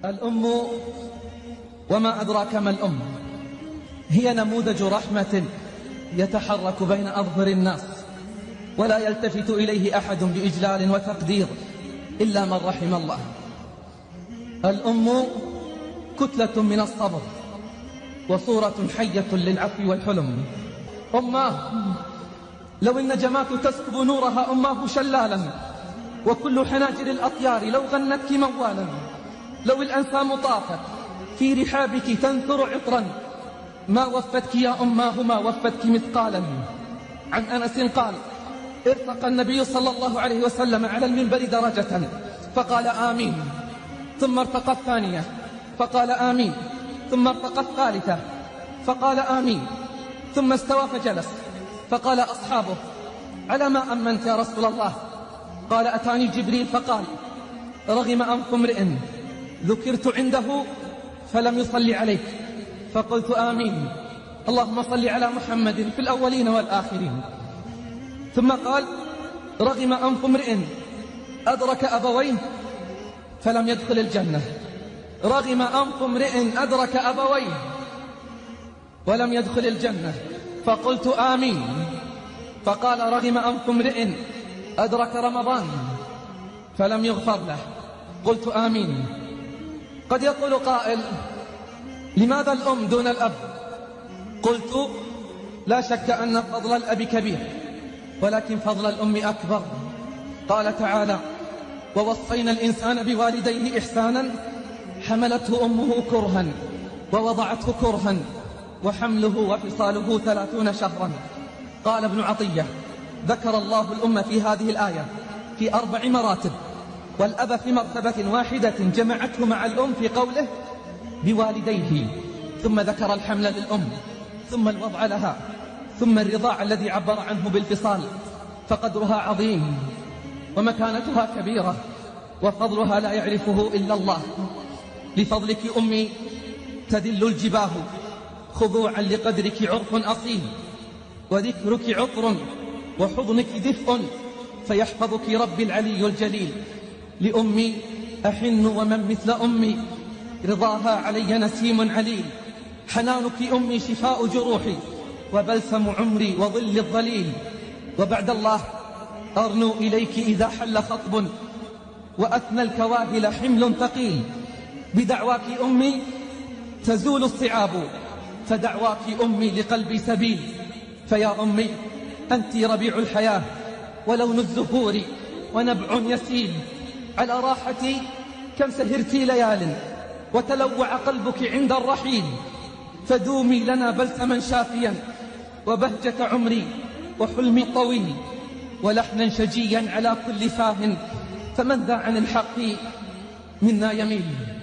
الأم وما أدراك ما الأم. هي نموذج رحمة يتحرك بين أظهر الناس ولا يلتفت إليه أحد بإجلال وتقدير إلا من رحم الله. الأم كتلة من الصبر وصورة حية للعفو والحلم. أماه لو النجمات تسكب نورها أماه شلالا، وكل حناجر الأطيار لو غنتك موالا، لو الأنسام طافت في رحابك تنثر عطرا، ما وفتك يا أماه ما وفتك مثقالا. عن أنس قال: ارتقى النبي صلى الله عليه وسلم على المنبر درجة فقال آمين، ثم ارتقى الثانية فقال آمين، ثم ارتقى الثالثة فقال آمين، ثم استوى فجلس، فقال أصحابه: على ما أمنت يا رسول الله؟ قال: أتاني جبريل فقال: رغم أنف امرئ ذكرت عنده فلم يصلي عليك. فقلت آمين، اللهم صل على محمد في الأولين والآخرين. ثم قال: رغم أنف امرئ أدرك أبويه فلم يدخل الجنة. رغم أنف امرئ أدرك أبويه ولم يدخل الجنة. فقلت آمين. فقال: رغم أنف امرئ أدرك رمضان فلم يغفر له. قلت آمين. قد يقول قائل: لماذا الأم دون الأب؟ قلت: لا شك أن فضل الأب كبير، ولكن فضل الأم أكبر. قال تعالى: ووصينا الإنسان بوالديه إحسانا حملته أمه كرها ووضعته كرها وحمله وفصاله 30 شهرا. قال ابن عطية: ذكر الله الأم في هذه الآية في 4 مراتب، والأب في مرتبة واحدة جمعته مع الأم في قوله بوالديه، ثم ذكر الحمل للأم، ثم الوضع لها، ثم الرضاع الذي عبر عنه بالفصال. فقدرها عظيم ومكانتها كبيرة وفضلها لا يعرفه إلا الله. لفضلك أمي تذل الجباه خضوعا لقدرك عرف أصيل، وذكرك عطر وحضنك دفء فيحفظك ربي العلي الجليل. لأمي أحن ومن مثل أمي رضاها علي نسيم عليل. حنانك أمي شفاء جروحي وبلسم عمري وظل الظليل. وبعد الله أرنو إليك إذا حل خطب وأثنى الكواهل حمل ثقيل. بدعواك أمي تزول الصعاب، فدعواك أمي لقلبي سبيل. فيا أمي أنت ربيع الحياة ولون الزهور ونبع يسيل. على راحتي كم سهرت ليال وتلوع قلبك عند الرحيل. فدومي لنا بلسما شافيا وبهجة عمري وحلمي طويل، ولحنا شجيا على كل فاه، فمن ذا عن الحق منا يميل.